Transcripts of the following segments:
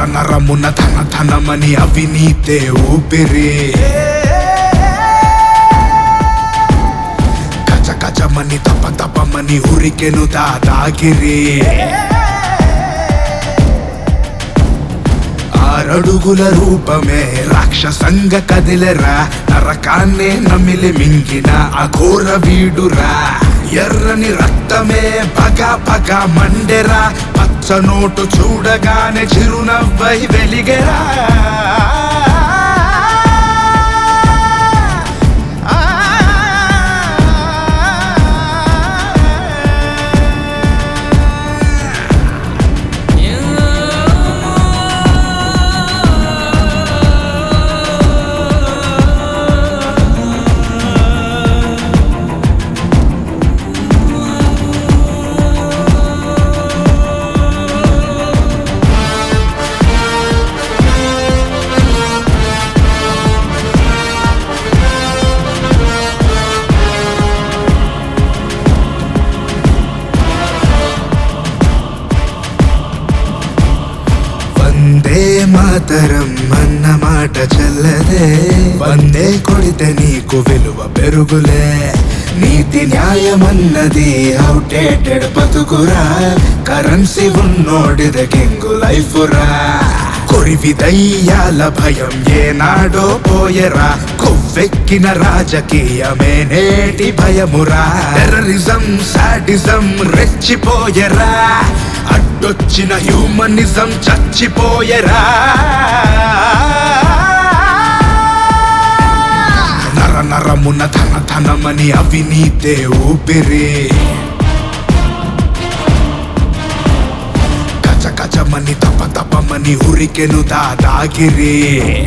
నరమున ధన ధనమని అవినీతే ఊపిరి కచ కచమని తప తపమని ఉరికెను దాదాగిరి ఆరడుగుల రూపమే రాక్షసంగ కదిలెరా నరకాన్నే నమిలి మింగిన అఘోర వీడురా ఎర్రని రక్తమే పగ పగ మండెరా పచ్చ నోటు చూడగానే చిరునవ్వై వెలిగెరా వందే మాతరం అన్న మాట చల్లదే వందే కొడితే నీకు విలువ పెరుగులే నీతి న్యాయమన్నది అవుటేటెడ్ బతుకురా కరెన్సీ ఉన్నోడిద కింగు లైఫ్ రా కొరివి దయ్యాల భయం ఏనాడో పోయరా కొవ్వెక్కిన రాజకీయమే నేటి భయమురా టెర్రరిజం సాడిజం రెచ్చిపోయరా అడ్డొచ్చిన హ్యూమనిజం చచ్చిపోయరా నర నరమున ధన ధనమని అవినీతే ఊపిరి కచ కచమని తప తపమని ఉరికెను దాదాగిరి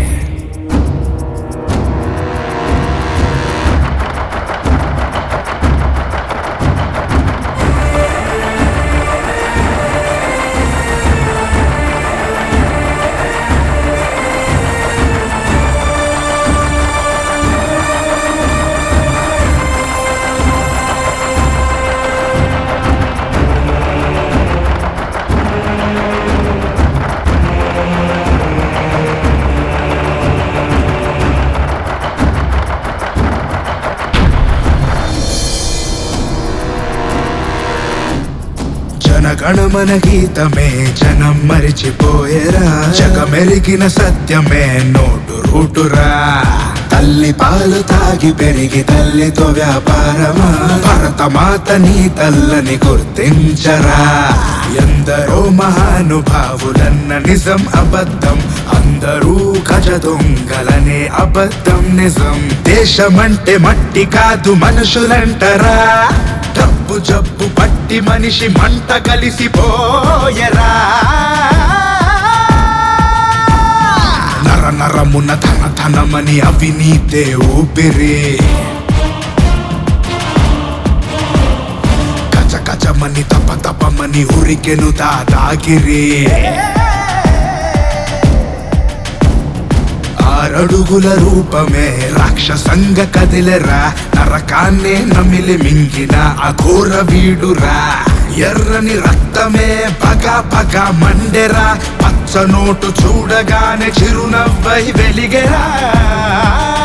జనగణమన గీతమే జనం మరిచిపోయేరా జగమెరిగిన సత్యమే నోటు రూటురా తల్లి పాలు తాగి పెరిగి తల్లితో వ్యాపారమా భరతమాత నీ తల్లని గుర్తించరా ఎందరో మహానుభావులన్న నిజం అబద్ధం అందరూ గజ దొంగలనే అబద్ధం నిజం దేశమంటే మట్టి కాదు మనుషులంటరా డబ్బు జబ్బు పట్టి మనిషి మంట కలిసిపోయరా నర నరమున ధన ధనమని అవినీతే ఊపిరి కచ కచమని తప తపమని ఉరికెను దాదాగిరి ఆరడుగుల రూపమే రాక్షసంగ కదిలెరా నరకాన్నే నమిలి మింగిన అఘోర వీడురా ఎర్రని రక్తమే పగ పగ మండెరా పచ్చ నోటు చూడగానే చిరునవ్వై వెలిగెరా